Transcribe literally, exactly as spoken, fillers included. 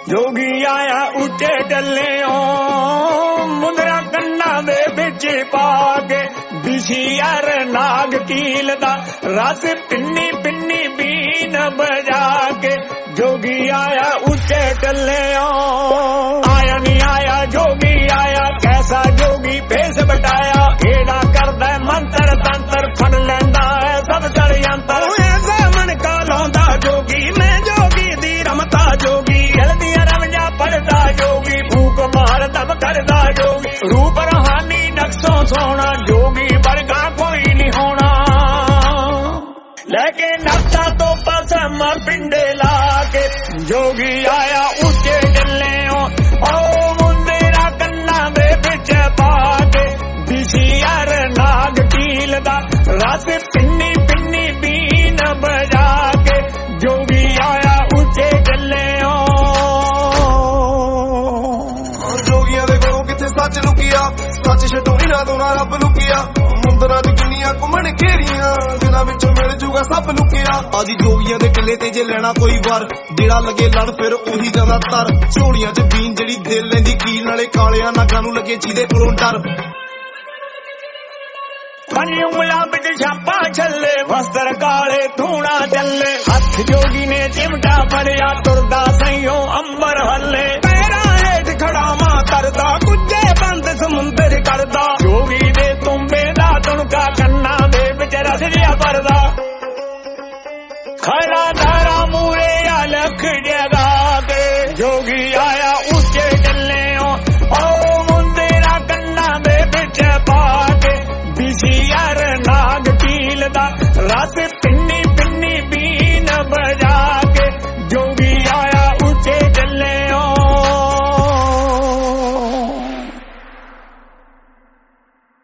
जोगी आया उच्चे टल्ले मुंदरा कन्ना दे बिच पा के दिसी यार नाग कील दा रस पिन्नी पिन्नी बीन बजा के जोगी आया उच्चे टल्ले आया नहीं आया जोगी आया कैसा जोगी भेस बटाया केड़ा करदा मंत्र तंत्र फड़ लैंदा है सब षडयंत्र ऐसा मन का लौंदा जोगी मैं जोगी दी रमता जोगी जल्दियां रमजा पड़दा जोगी भूख मार दम करदा जोगी रूप रहानी नक्शों सोना जोगी वर्गा कोई नहीं होना लेके नक्शा तो पसम पिंडे लाके जोगी आया ऊंचे डल्ले ओ मुंदेरा कन्ना दे बिच पाके दिसी यार नाग कील दा रस पिन्नी पिन्नी बीन बजा के जोगी आया ऊंचे डल्ले जोगियां दे कोलों किथे सच लुकिया सच छड्डो इना तो ना रब लुकिया मुंदरा दी दुनिया घुमण घेरियां दिनां विचों मिल जूगा सब लुकिया आजी जोगियां दे किले ते जे लेना कोई वार जेड़ा लगे लड़ फिर ओही जांदा तर झोलियां च बीन जेड़ी दिल लैंदी कील नाले कालियां नागां नूं लगे जिहदे कोलों डर पंज उंगलां विच छापा छल्ले वस्त्र काले धूणा चले हथ जोगी ने चिमटा फड़िया तुरदा सईयों